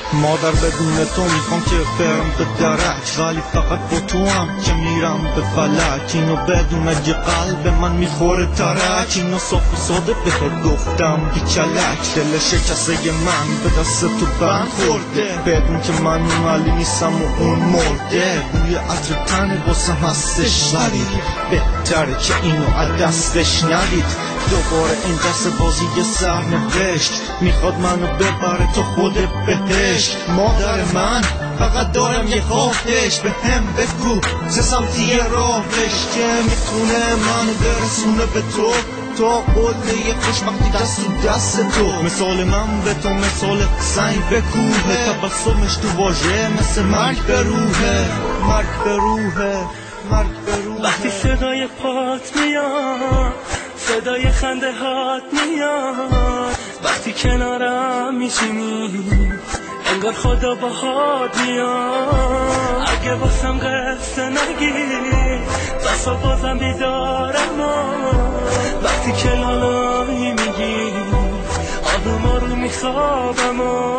مادر بدون تو میخوام که برم به درک، ولی فقط با تو هم که میرم به فلک. اینو بدون اگه قلب من میخوره ترک، اینو صاف و ساده بهت گفتم بی کلک. دل شکسته من به دست تو بند خورده، بدون که من اون علی نیستم و اون مرده. بوی عطر تن واسه هستش، ولی بهتره که اینو از دستش ندید. دوباره این دست بازی سرنوشت میخواد منو ببره تو خود بهشت. مادر من فقط دارم یه خواهش، به هم بگو چه سمتی راهش که میتونه منو برسونه به تو. تا قله خوشبختی دست تو دست تو، مثال من به تو مثال سنگ به کوه. تبسمش تو واژه مثل مرگ به روحه، مرگ به روحه، مرگ به روحه. وقتی صدای پات میاد، صدای خنده هات میاد، وقتی کنارم میشینی انگار خدا باهات میاد. اگه واسم قصه نگی بسا بازم بیدارم، وقتی که لالایی میگی آروم آروم میخوابم.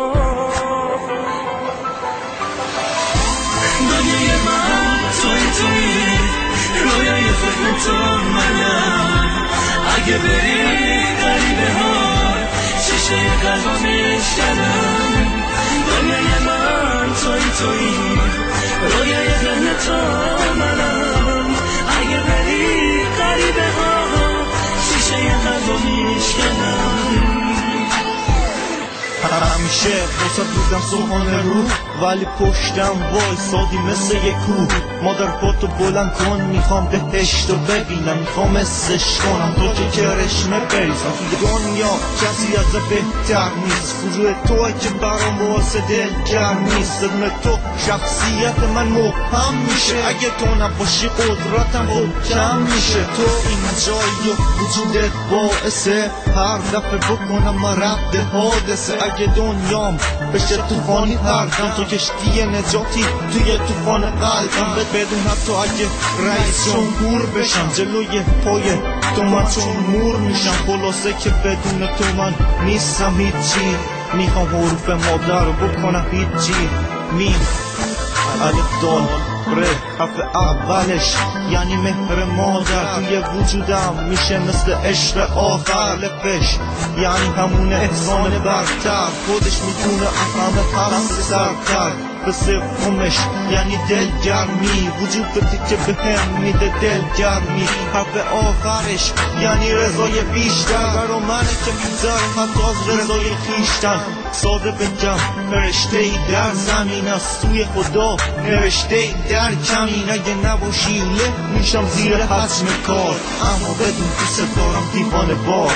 دنیای من توی رویای فکر تو منم. اگه بری غریبه ها شیشه قلبم میشکنم. دنیای من توی رویای ذهن تو منم. اگه بری غریبه ها شیشه قلبم میشکنم. همیشه واسه بودم سوهان رو، ولی پشتم وای سادی مثل یک کوه. مادر پاتو بلند کن میخوام بهشت رو ببینم، میخوام اسش کنم تو که کرشمه بریزم. توی دنیا کسی از بهتر نیست، فروع توی که برام واسه دل گرم نیست. بدون تو شخصیت من مبهم میشه، اگه تو نباشی قدرتم خود کم میشه. تو این جایی وجودت باعثه هر دفعه بکنم رد حادثه. اگه دنیام بشه توفانی پردم، تو کشتی نجاتی توی توفان قلبم. بدون حتی اگه رئیس جمهور بشم جلوی پای تو من چون مور میشم. خلاصه که بدون تو من نیستم هیچی، میخوام حروف مادر رو بکنم هیچی. میم الف دال ره حرف اولش یعنی مهر مادر. توی وجودم میشه مثل عشق آخر. لپش یعنی همون احسان برتر، خودش میتونه همه پرست سرتر. به سومش یعنی دلگرمی، وجودتی که به هم میده دلگرمی. حرف آخرش یعنی رضای بیشتر، برا منه که میذارم حتی از رضای خیشتن. ساده بگم نوشته ای در زمین است، توی خدا نوشته ای در کمین. اگه نباشی له میشم زیر حجم کار، اما بدون دوست دارم دیوانه بار.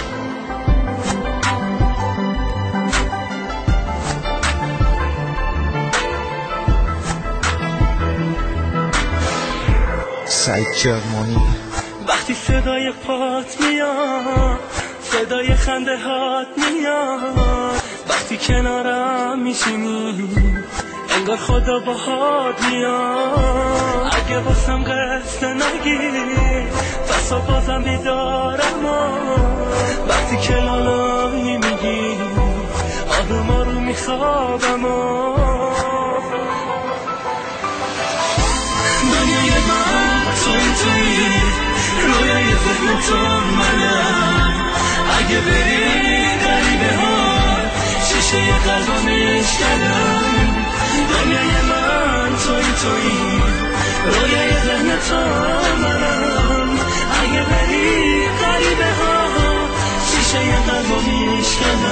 سعید کرمانی. وقتی صدای پات میاد، صدای خنده هات میاد، وقتی کنارم میشینی انگار خدا باهات میاد. اگه واسم قصه نگی بسا بازم بیدارم، وقتی که لالایی میگی آروم آروم میخوابم. دنیای من توی رویای فکر تو منم. اگه بری غریبه ها شیشه قلبم میشکنم. دنیای من توی رویای ذهن تو منم. اگه بری غریبه ها شیشه قلبم میشکنم.